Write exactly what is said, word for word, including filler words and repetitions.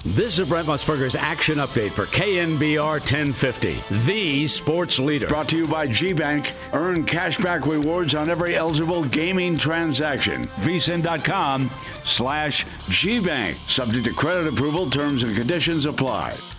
This is Brent Musburger's Action Update for K N B R ten fifty, the sports leader. Brought to you by G-Bank. Earn cashback rewards on every eligible gaming transaction. V S I N dot com slash G-Bank. Subject to credit approval, terms and conditions apply.